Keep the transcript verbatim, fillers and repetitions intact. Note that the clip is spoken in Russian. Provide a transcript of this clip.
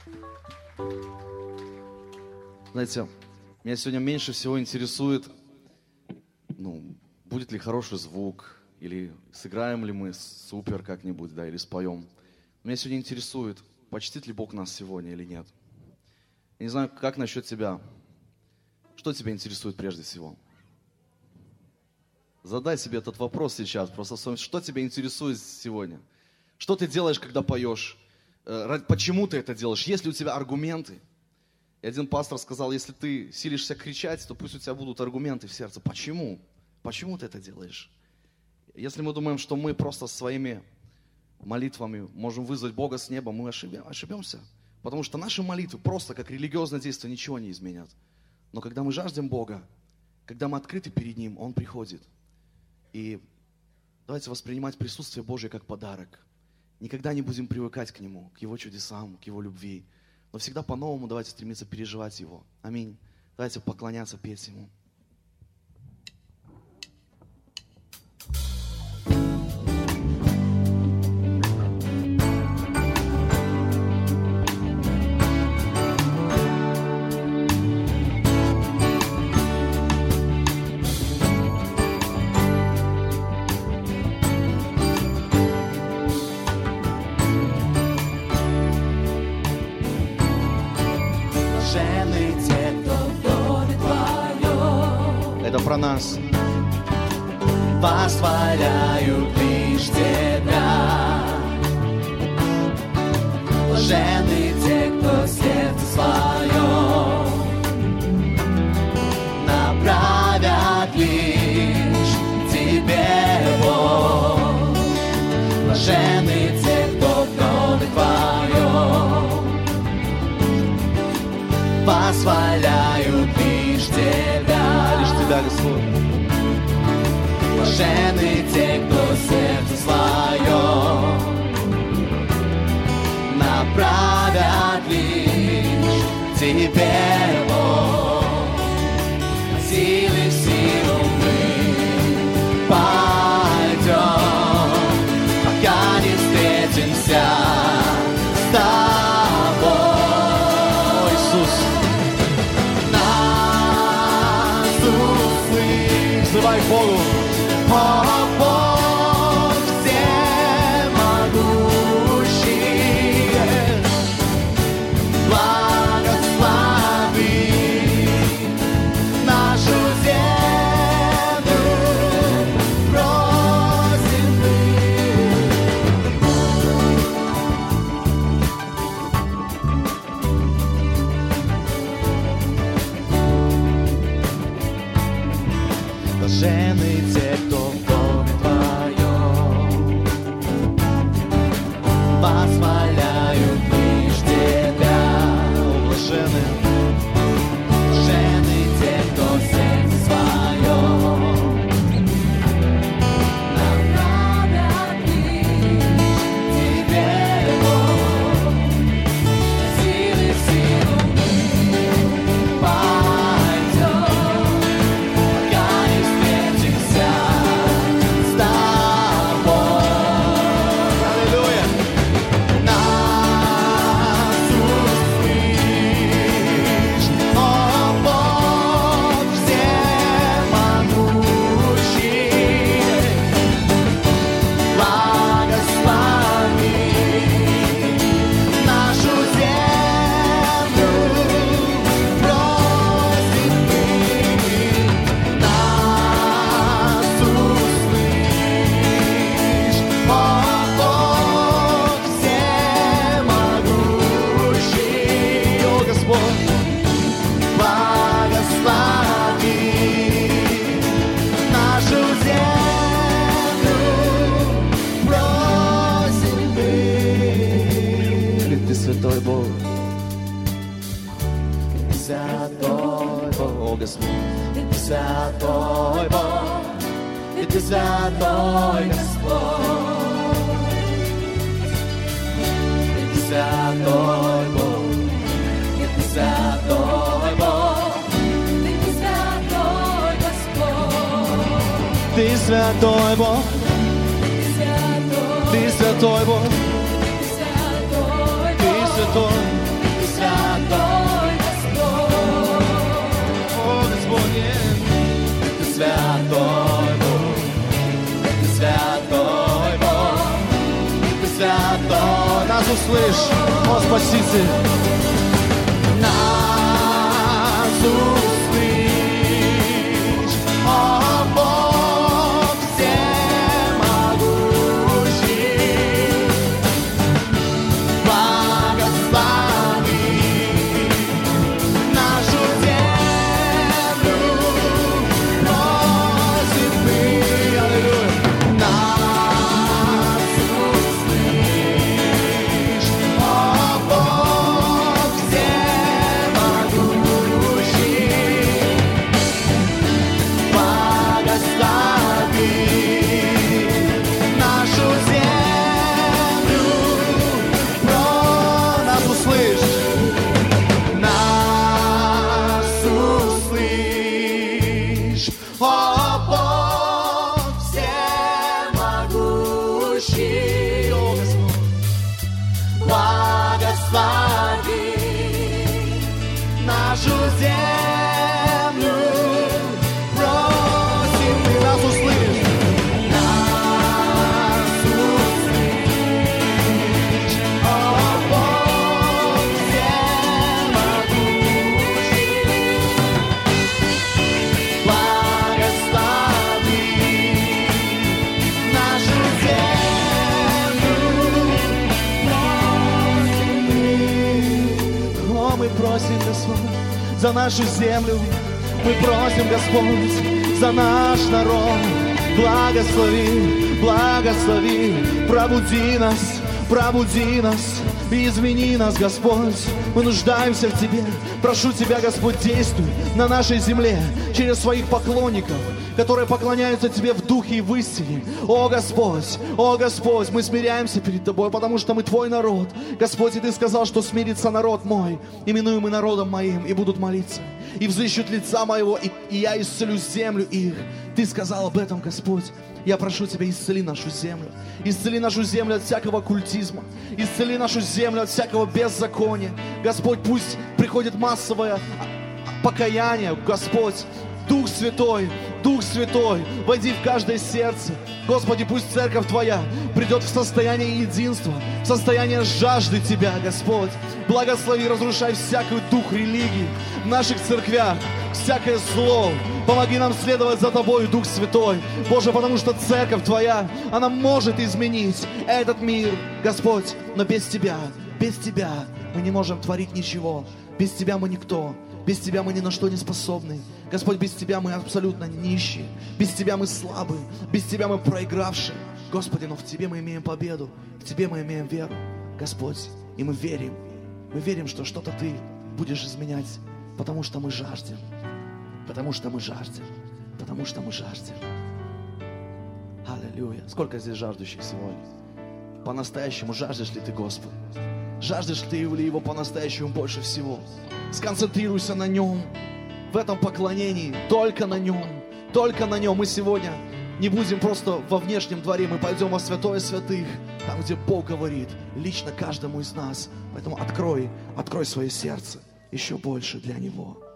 Знаете, меня сегодня меньше всего интересует, ну, будет ли хороший звук, или сыграем ли мы супер как-нибудь, да, или споем. Меня сегодня интересует, почтит ли Бог нас сегодня или нет. Я не знаю, как насчет тебя. Что тебя интересует прежде всего? Задай себе этот вопрос сейчас, просто вспомни, что тебя интересует сегодня. Что ты делаешь, когда поешь? Почему ты это делаешь? Есть ли у тебя аргументы? И один пастор сказал, если ты силишься кричать, то пусть у тебя будут аргументы в сердце. Почему? Почему ты это делаешь? Если мы думаем, что мы просто своими молитвами можем вызвать Бога с неба, мы ошибемся. Потому что наши молитвы просто как религиозное действие ничего не изменят. Но когда мы жаждем Бога, когда мы открыты перед Ним, Он приходит. И давайте воспринимать присутствие Божие как подарок. Никогда не будем привыкать к Нему, к Его чудесам, к Его любви. Но всегда по-новому давайте стремиться переживать Его. Аминь. Давайте поклоняться, петь Ему. Это про нас. Восхваляют лишь Тебя. Блаженны те, кто сердце свое направят лишь Тебе, Бог. Блаженны те, кто в доме Твоем восхваляют лишь Тебя. Лишь Тебя, Господь. Блаженны те, кто сердце свое направят лишь Тебе, Бог. Силы в силу мы пойдем, пока не встретимся с Тобой, Иисус. Взывай к Богу. О, Бог всемогущий, благослови нашу землю, просим мы. Блаженны те, кто в доме Твоем восхваляют лишь Тебя. Блаженны. Блаженны те, кто сердце свое направят лишь Тебе, Бог. Силы в силу мы пойдем, пока не встретимся с Тобой. Аллилуйя. Нас услышь, о Бог всемогущий, благослови нашу землю, просим мы. Нас услышь, о Бог всемогущий, О, Господь. благослови нашу землю, просим мы. Ты святой Бог. Святой Бог, О, Господь. святой Бог, и Ты святой Господь, и Ты святой Бог, и Ты святой Бог, и Ты святой Господь, Ты святой Бог. Ты святой Бог. Ты святой. услышь, о Спаситель. Нас услышь, о Бог всемогущий, благослови нашу землю, просим мы, аллилуйя. Нас услышь, о Бог всемогущий, благослови нашу землю, про нас услышь, нас услышь, о Бог всемогущий, о Господь, благослови нашу землю, просим мы, нас услышь, нас услышь, о Бог всемогущий, благослови нашу землю, просим мы. О, мы просим, Господь, за нашу землю, мы просим, Господь, за наш народ. Благослови, благослови, пробуди нас, пробуди нас и измени нас, Господь. Мы нуждаемся в Тебе. Прошу Тебя, Господь, действуй на нашей земле через своих поклонников, которые поклоняются Тебе в духе и в истине. О, Господь, о, Господь, мы смиряемся перед Тобой, потому что мы Твой народ. Господь, и Ты сказал, что смирится народ мой, именуемый народом моим, и будут молиться, и взыщут лица моего, и, и я исцелю землю их. Ты сказал об этом, Господь. Я прошу Тебя, исцели нашу землю. Исцели нашу землю от всякого культизма. Исцели нашу землю от всякого беззакония. Господь, пусть приходит массовое покаяние, Господь. Дух Святой, Дух Святой, войди в каждое сердце. Господи, пусть церковь Твоя придет в состояние единства, в состояние жажды Тебя, Господь. Благослови, разрушай всякую дух религии в наших церквях, всякое зло. Помоги нам следовать за Тобой, Дух Святой, Боже, потому что церковь Твоя, она может изменить этот мир, Господь, но без Тебя, без Тебя мы не можем творить ничего. Без Тебя мы никто. Без Тебя мы ни на что не способны. Господь, без Тебя мы абсолютно нищие. Без Тебя мы слабые. Без Тебя мы проигравшие. Господи, но в Тебе мы имеем победу. В Тебе мы имеем веру, Господь. И мы верим. Мы верим, что что-то Ты будешь изменять, потому что мы жаждем. Потому что мы жаждем. Потому что мы жаждем. Аллилуйя. Сколько здесь жаждущих сегодня? По-настоящему жаждешь ли Ты, Господь? Жаждешь ли Ты Его по-настоящему больше всего? Сконцентрируйся на Нем, в этом поклонении, только на Нем, только на Нем. Мы сегодня не будем просто во внешнем дворе, мы пойдем во святое святых, там, где Бог говорит лично каждому из нас. Поэтому открой, открой свое сердце еще больше для Него.